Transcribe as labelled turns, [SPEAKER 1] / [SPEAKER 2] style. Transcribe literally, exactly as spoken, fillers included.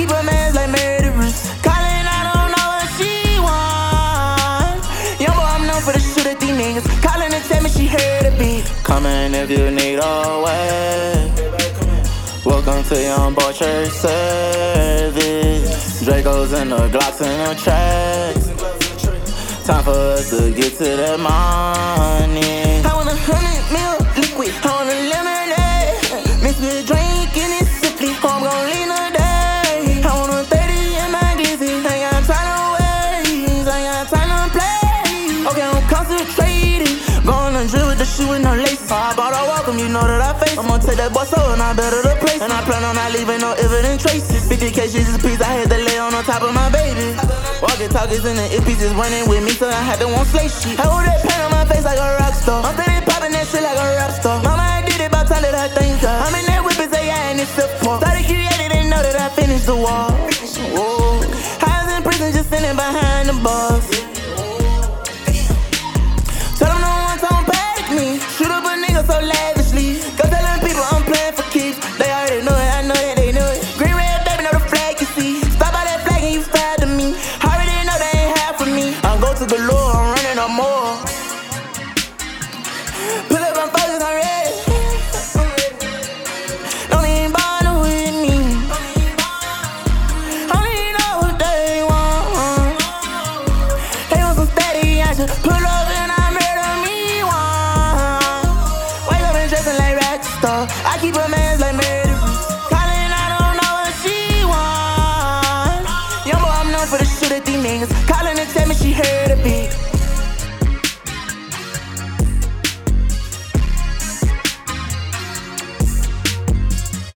[SPEAKER 1] keep her mans like murderers. Calling, I don't know what she wants. Young boy, I'm known for the shit at these niggas. Calling and tell me she heard a beat. Coming if you need a way. Welcome to Young Boy Church service. Dracos and the Glocks in the tracks. Time for us to get to that money. I want a hundred mil liquid. I want a lemonade. Mix with drink and it's simply. I'm gon' lean a day. I want a thirty in my glizzy. Ain't got time to waste. Ain't got time to play. Okay, I'm concentrating. Going to drill with the shoe with no laces. I bought a welcome, you know that I face. I'm gonna take that boy so and I better the place. And I plan on not leaving no evident traces. fifty K Jesus piece, I had to lay on on top of my baby. Walking talkies in the if just running with me, so I had to want slay shit. I hold that paint on my face like a rock star. I'm steady popping that shit like a rap star. Mama, I did it about time that I thank her. I'm in that whip and say yeah, and it's a part. Started created and know that I finished the wall. Whoa. I was in prison just sitting behind the bars. Tell them no one don't panic me. Shoot up a nigga so lavishly. Go tell them people I'm playing for keeps. They already know it, I know that they know it. Green, red, baby, know the flag you see. Stop by that flag and you fad to me. I already know they ain't half for me. I'm go to the Lord, I'm running no more. Pull up, I'm focused, I'm ready. Don't even bother with me. I don't even know what they want. They want some steady action.